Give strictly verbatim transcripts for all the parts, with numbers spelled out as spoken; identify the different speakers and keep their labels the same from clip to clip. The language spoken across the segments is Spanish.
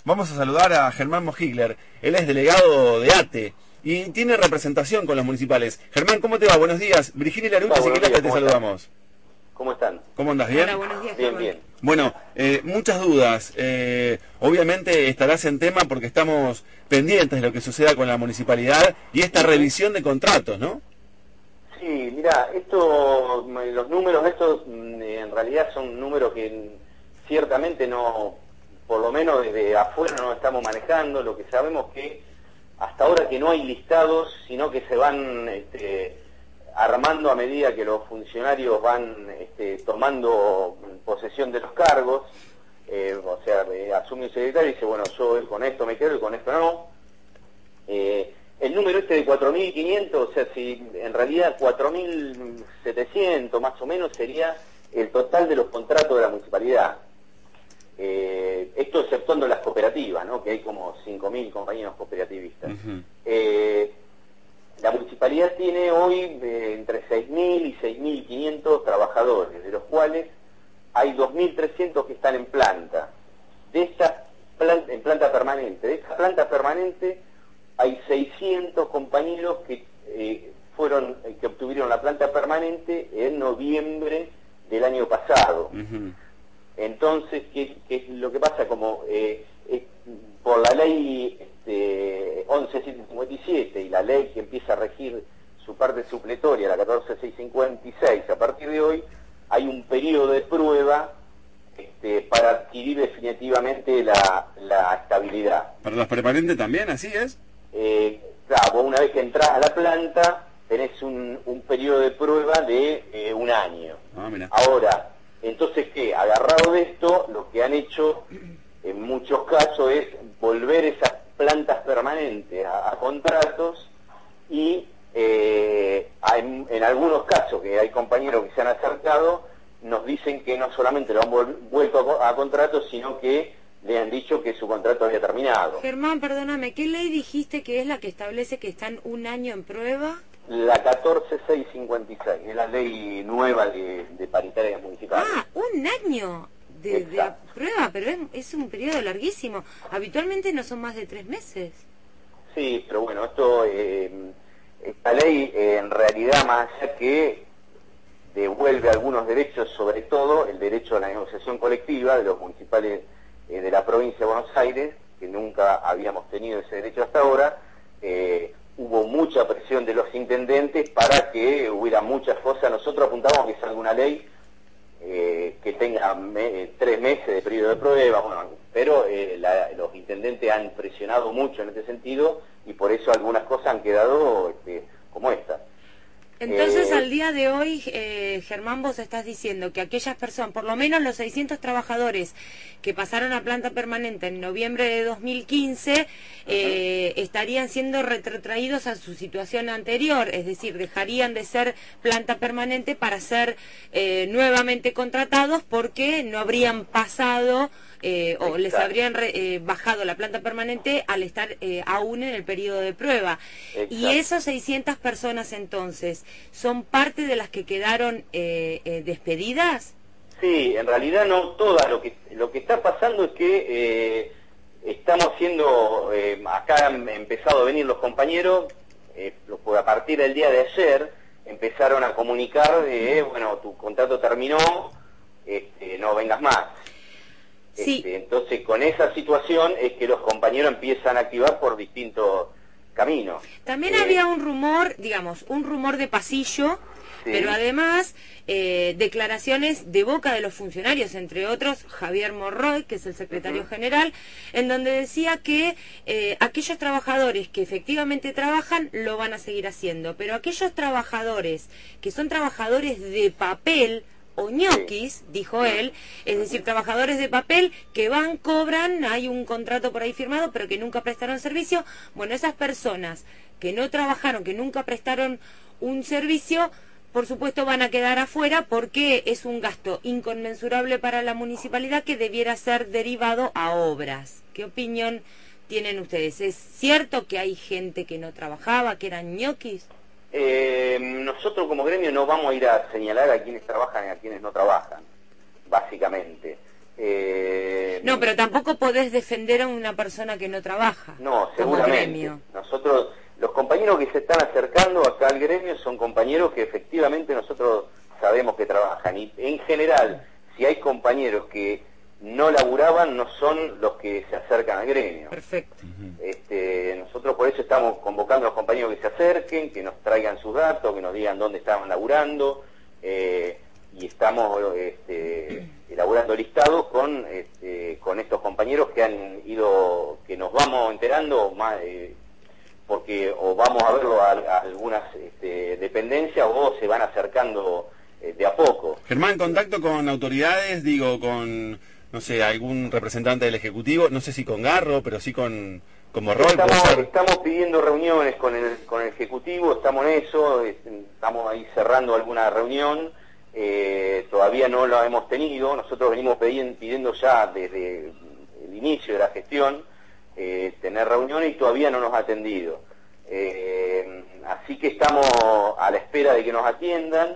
Speaker 1: Vamos a saludar a Germán Mojigler. Él es delegado de A T E y tiene representación con los municipales. Germán, ¿cómo te va? Buenos días. Virginia Larucci y Siquilasta te saludamos.
Speaker 2: ¿Cómo están?
Speaker 1: ¿Cómo andas? ¿Bien?
Speaker 3: Hola, buenos días,
Speaker 2: Bien,
Speaker 3: Germán.
Speaker 2: bien.
Speaker 1: Bueno, eh, muchas dudas. Eh, obviamente estarás en tema porque estamos pendientes de lo que suceda con la municipalidad y esta revisión de contratos, ¿no?
Speaker 2: Sí, mira, esto, los números estos en realidad son números que ciertamente no, por lo menos desde afuera no estamos manejando. Lo que sabemos que hasta ahora que no hay listados, sino que se van este, armando a medida que los funcionarios van este, tomando posesión de los cargos. Eh, o sea, eh, asume un secretario y dice, bueno, yo con esto me quedo y con esto no. Eh, el número este de cuatro mil quinientos, o sea, si en realidad cuatro mil setecientos más o menos sería el total de los contratos de la municipalidad. Eh, esto exceptuando las cooperativas, ¿no? Que hay como cinco mil compañeros cooperativistas. Uh-huh. eh, la municipalidad tiene hoy eh, entre seis mil y seis mil quinientos trabajadores, de los cuales hay dos mil trescientos que están en planta. De esta planta, en planta permanente, de esta planta permanente hay seiscientos compañeros que eh, fueron eh, que obtuvieron la planta permanente en noviembre del año pasado. Uh-huh. Entonces, ¿qué, ¿qué es lo que pasa? Como eh, eh, por la ley este, once mil setecientos cincuenta y siete y la ley que empieza a regir su parte supletoria, la catorce mil seiscientos cincuenta y seis, a partir de hoy hay un periodo de prueba este, para adquirir definitivamente la, la estabilidad.
Speaker 1: ¿Para los permanentes también, así es?
Speaker 2: Eh, claro, vos una vez que entras a la planta tenés un, un periodo de prueba de eh, un año.
Speaker 1: Ah, mira.
Speaker 2: Ahora, entonces, ¿qué? Agarrado de esto, lo que han hecho en muchos casos es volver esas plantas permanentes a, a contratos y eh, a, en, en algunos casos que hay compañeros que se han acercado, nos dicen que no solamente lo han vuelto a, a contratos, sino que le han dicho que su contrato había terminado.
Speaker 3: Germán, perdóname, ¿qué ley dijiste que es la que establece que están un año en prueba?
Speaker 2: La catorce mil seiscientos cincuenta y seis, es la ley nueva de, de paritarias municipales.
Speaker 3: Ah, un año de, de prueba, pero es, es un periodo larguísimo. Habitualmente no son más de tres meses.
Speaker 2: Sí, pero bueno, esto, eh, esta ley eh, en realidad más allá que devuelve algunos derechos, sobre todo el derecho a la negociación colectiva de los municipales eh, de la provincia de Buenos Aires, que nunca habíamos tenido ese derecho hasta ahora. eh, hubo mucha presión de los intendentes para que hubiera muchas cosas. Nosotros apuntamos que salga una ley eh, que tenga me, tres meses de periodo de prueba, bueno, pero eh, la, los intendentes han presionado mucho en este sentido y por eso algunas cosas han quedado este, como esta.
Speaker 3: Entonces,
Speaker 2: eh,
Speaker 3: al día de hoy, eh, Germán, vos estás diciendo que aquellas personas, por lo menos los seiscientos trabajadores que pasaron a planta permanente en noviembre de dos mil quince, eh, uh-huh. estarían siendo retrotraídos a su situación anterior, es decir, dejarían de ser planta permanente para ser eh, nuevamente contratados porque no habrían pasado eh, o les habrían re, eh, bajado la planta permanente al estar eh, aún en el periodo de prueba. Exacto. Y esas seiscientas personas entonces, ¿son parte de las que quedaron eh, eh, despedidas?
Speaker 2: Sí, en realidad no todas. Lo que lo que está pasando es que eh, estamos haciendo, eh, acá han empezado a venir los compañeros, eh, a partir del día de ayer empezaron a comunicar de, eh, bueno, tu contrato terminó, este, no vengas más.
Speaker 3: Sí.
Speaker 2: Este, entonces, con esa situación es que los compañeros empiezan a activar por distintos camino.
Speaker 3: También
Speaker 2: eh,
Speaker 3: había un rumor, digamos, un rumor de pasillo, sí. pero además eh, declaraciones de boca de los funcionarios, entre otros Javier Morroy, que es el secretario uh-huh. general, en donde decía que eh, aquellos trabajadores que efectivamente trabajan lo van a seguir haciendo, pero aquellos trabajadores que son trabajadores de papel o ñoquis, dijo él, es decir, trabajadores de papel que van, cobran, hay un contrato por ahí firmado, pero que nunca prestaron servicio. Bueno, esas personas que no trabajaron, que nunca prestaron un servicio, por supuesto van a quedar afuera porque es un gasto inconmensurable para la municipalidad que debiera ser derivado a obras. ¿Qué opinión tienen ustedes? ¿Es cierto que hay gente que no trabajaba, que eran ñoquis?
Speaker 2: Eh, nosotros como gremio no vamos a ir a señalar a quienes trabajan y a quienes no trabajan, básicamente. Eh,
Speaker 3: no, pero tampoco podés defender a una persona que no trabaja.
Speaker 2: No, seguramente. Nosotros, los compañeros que se están acercando acá al gremio son compañeros que efectivamente nosotros sabemos que trabajan. Y en general, si hay compañeros que no laburaban, no son los que se acercan al gremio.
Speaker 3: Perfecto.
Speaker 2: Este, nosotros por eso estamos convocando a los compañeros que se acerquen, que nos traigan sus datos, que nos digan dónde estaban laburando, eh, y estamos este, elaborando listados con este, con estos compañeros que han ido, que nos vamos enterando más, eh, porque o vamos a verlo a, a algunas este, dependencias o se van acercando eh, de a poco.
Speaker 1: Germán, contacto con autoridades, digo, con, no sé, algún representante del Ejecutivo, no sé si con Garro, pero sí con, con Morroy.
Speaker 2: Estamos, estamos pidiendo reuniones con el, con el Ejecutivo, estamos en eso, estamos ahí cerrando alguna reunión. Eh, todavía no lo hemos tenido. Nosotros venimos pidiendo, pidiendo ya desde el inicio de la gestión eh, tener reuniones y todavía no nos ha atendido. Eh, así que estamos a la espera de que nos atiendan.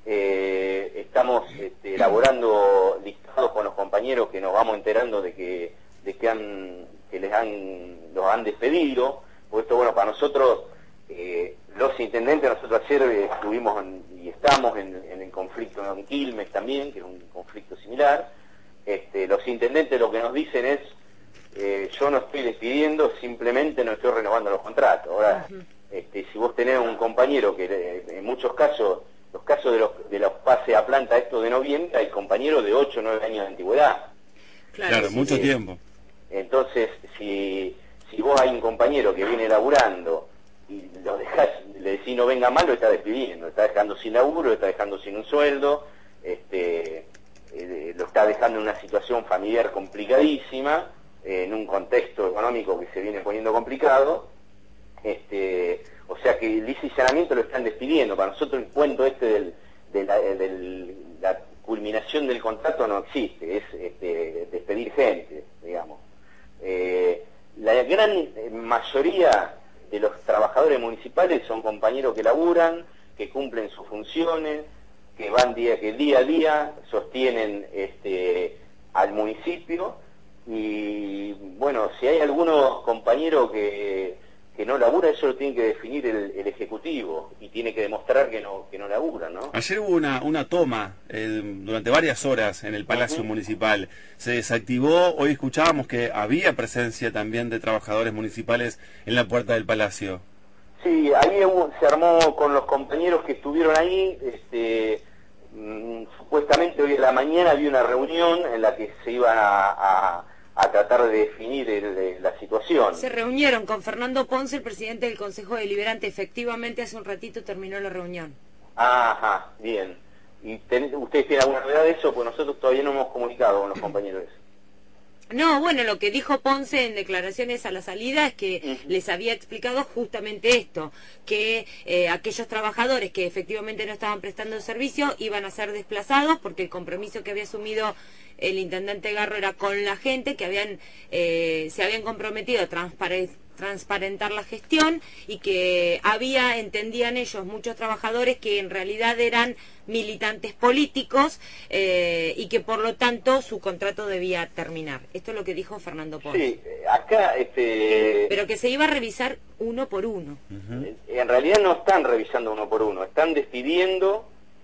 Speaker 2: Eh, estamos este, elaborando listados con los compañeros que nos vamos enterando de que de que han que les han los han despedido. Porque esto, bueno, para nosotros eh, los intendentes, nosotros ayer eh, estuvimos en, y estamos en, en el conflicto en Quilmes también, que es un conflicto similar. Este, los intendentes lo que nos dicen es, eh, yo no estoy despidiendo, simplemente no estoy renovando los contratos. Ahora, uh-huh. este, si vos tenés un compañero que eh, en muchos casos, los casos de los, de los pases a planta estos de noviembre, hay compañeros de ocho o nueve años de antigüedad.
Speaker 1: Claro, claro, mucho
Speaker 2: eh,
Speaker 1: tiempo.
Speaker 2: Entonces, si, si vos hay un compañero que viene laburando y lo dejás, le decís no venga mal, lo está despidiendo, lo está dejando sin laburo, lo está dejando sin un sueldo, este, eh, lo está dejando en una situación familiar complicadísima, eh, en un contexto económico que se viene poniendo complicado, este, o sea que el licenciamiento lo están despidiendo. Para nosotros el cuento este del, de la, del, la culminación del contrato no existe, es este, despedir gente, digamos. Eh, la gran mayoría de los trabajadores municipales son compañeros que laburan, que cumplen sus funciones, que van día que día a día sostienen este al municipio. Y bueno, si hay algunos compañeros que, que no laburan, eso lo tiene que definir el, el Ejecutivo y tiene que demostrar que no que no laburan, ¿no?
Speaker 1: Ayer hubo una, una toma eh, durante varias horas en el Palacio uh-huh. Municipal. Se desactivó, hoy escuchábamos que había presencia también de trabajadores municipales en la puerta del Palacio.
Speaker 2: Sí, ahí hubo, se armó con los compañeros que estuvieron ahí, este, mmm, supuestamente hoy en la mañana había una reunión en la que se iban a, a, a tratar de definir el, el, la situación.
Speaker 3: Se reunieron con Fernando Ponce, el presidente del Consejo Deliberante. Efectivamente, hace un ratito terminó la reunión.
Speaker 2: Ajá, bien. ¿Y ten, ustedes tienen alguna novedad de eso? Pues nosotros todavía no hemos comunicado con los compañeros.
Speaker 3: No, bueno, lo que dijo Ponce en declaraciones a la salida es que uh-huh. les había explicado justamente esto, que eh, aquellos trabajadores que efectivamente no estaban prestando el servicio iban a ser desplazados porque el compromiso que había asumido el intendente Garro era con la gente, que habían eh, se habían comprometido a transparentar transparentar la gestión y que había, entendían ellos, muchos trabajadores que en realidad eran militantes políticos eh, y que por lo tanto su contrato debía terminar. Esto es lo que dijo Fernando Ponce.
Speaker 2: Sí, acá... este
Speaker 3: Pero que se iba a revisar uno por uno.
Speaker 2: Uh-huh. En realidad no están revisando uno por uno, están despidiendo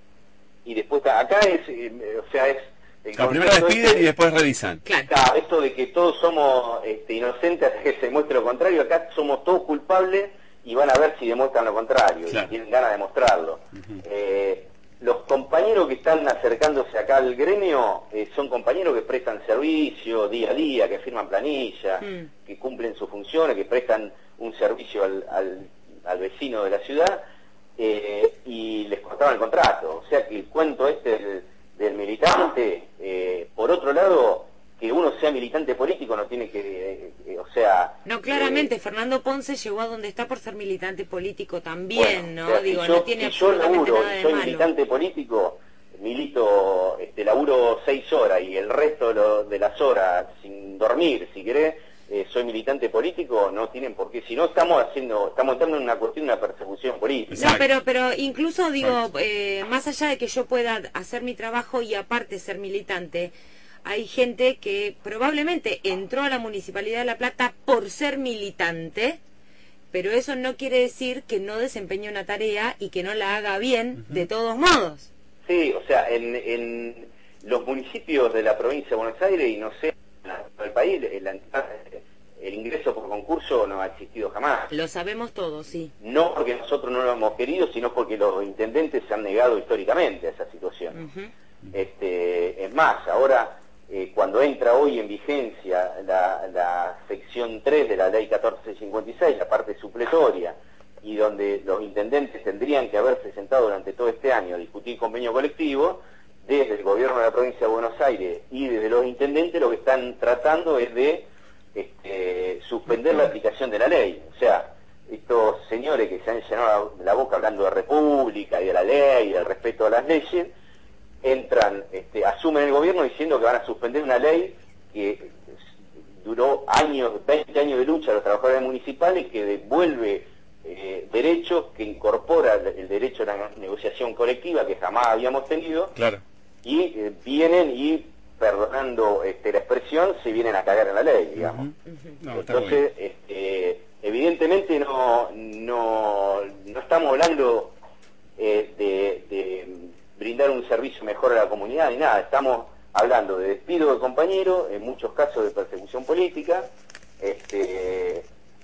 Speaker 2: y después... Acá es, eh, o sea, es...
Speaker 1: La primero despiden este, y después revisan.
Speaker 2: Claro. Claro, esto de que todos somos este, inocentes hasta que se muestre lo contrario, acá somos todos culpables y van a ver si demuestran lo contrario, claro. Y tienen ganas de demostrarlo. Uh-huh. eh, los compañeros que están acercándose acá al gremio eh, son compañeros que prestan servicio día a día, que firman planilla, uh-huh. que cumplen sus funciones, que prestan un servicio al, al, al vecino de la ciudad eh, y les cortaron el contrato. O sea que el cuento este... El, del militante, eh, por otro lado, que uno sea militante político no tiene que, eh, eh, o sea...
Speaker 3: No, claramente, eh, Fernando Ponce llegó a donde está por ser militante político también,
Speaker 2: bueno,
Speaker 3: ¿no?
Speaker 2: O sea,
Speaker 3: Digo,
Speaker 2: si yo,
Speaker 3: no tiene
Speaker 2: si yo
Speaker 3: absolutamente
Speaker 2: laburo,
Speaker 3: nada de
Speaker 2: soy
Speaker 3: malo.
Speaker 2: militante político, milito, este, laburo seis horas y el resto de, lo, de las horas sin dormir, si querés, eh, soy militante político, no tienen por qué, si no estamos haciendo, estamos entrando en una cuestión de una persecución política.
Speaker 3: No, pero, pero incluso digo, eh, más allá de que yo pueda hacer mi trabajo y aparte ser militante, hay gente que probablemente entró a la Municipalidad de La Plata por ser militante, pero eso no quiere decir que no desempeñe una tarea y que no la haga bien, uh-huh. de todos modos.
Speaker 2: Sí, o sea, en, en los municipios de la provincia de Buenos Aires, y no sé, en el país, el, el ingreso por concurso no ha existido jamás.
Speaker 3: Lo sabemos todos, sí.
Speaker 2: No porque nosotros no lo hemos querido, sino porque los intendentes se han negado históricamente a esa situación. Uh-huh. Este, es más, ahora, eh, cuando entra hoy en vigencia la, la sección tres de la ley catorce cincuenta y seis, la parte supletoria, y donde los intendentes tendrían que haberse sentado durante todo este año a discutir convenio colectivo, desde el gobierno de la provincia de Buenos Aires y desde los intendentes lo que están tratando es de este, suspender la aplicación de la ley. O sea, estos señores que se han llenado la boca hablando de república y de la ley y del respeto a las leyes, entran, este, asumen el gobierno diciendo que van a suspender una ley que duró años, veinte años de lucha a los trabajadores municipales, que devuelve eh, derechos, que incorpora el derecho a la negociación colectiva que jamás habíamos tenido.
Speaker 1: Claro. Y
Speaker 2: eh, vienen y, perdonando este, la expresión, se vienen a cagar en la ley, digamos. Uh-huh. No, entonces, este, evidentemente no, no, no estamos hablando eh, de, de brindar un servicio mejor a la comunidad ni nada, estamos hablando de despido de compañeros, en muchos casos de persecución política, este,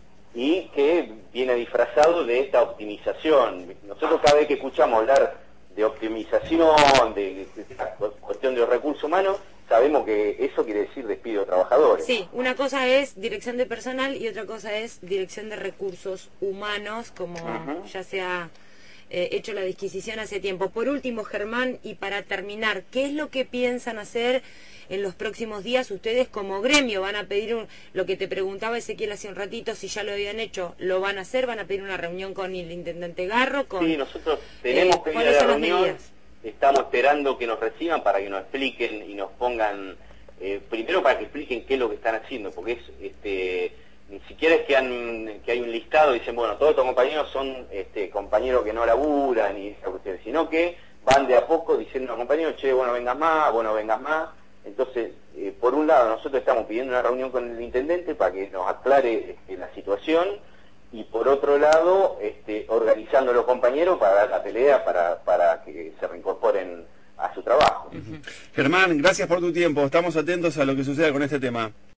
Speaker 2: y que viene disfrazado de esta optimización. Nosotros cada vez que escuchamos hablar de optimización, de, de la cuestión de los recursos humanos, sabemos que eso quiere decir despido de trabajadores.
Speaker 3: Sí, una cosa es dirección de personal y otra cosa es dirección de recursos humanos, como uh-huh. ya se ha eh, hecho la disquisición hace tiempo. Por último, Germán, y para terminar, ¿qué es lo que piensan hacer en los próximos días ustedes como gremio? ¿Van a pedir un, lo que te preguntaba Ezequiel hace un ratito, si ya lo habían hecho, lo van a hacer? ¿Van a pedir una reunión con el intendente Garro? Con,
Speaker 2: sí, nosotros tenemos eh, pedida la reunión, estamos esperando que nos reciban para que nos expliquen y nos pongan, eh, primero para que expliquen qué es lo que están haciendo, porque es, este, ni siquiera es que, han, que hay un listado y dicen, bueno, todos estos compañeros son este, compañeros que no laburan, y esa cuestión, sino que van de a poco diciendo a los compañeros, che, bueno, vengas más, bueno, vengas más. Entonces, eh, por un lado, nosotros estamos pidiendo una reunión con el intendente para que nos aclare este, la situación, y por otro lado, este, organizando a los compañeros para dar la pelea, para, para que se reincorporen a su trabajo.
Speaker 1: Uh-huh. Germán, gracias por tu tiempo, estamos atentos a lo que suceda con este tema.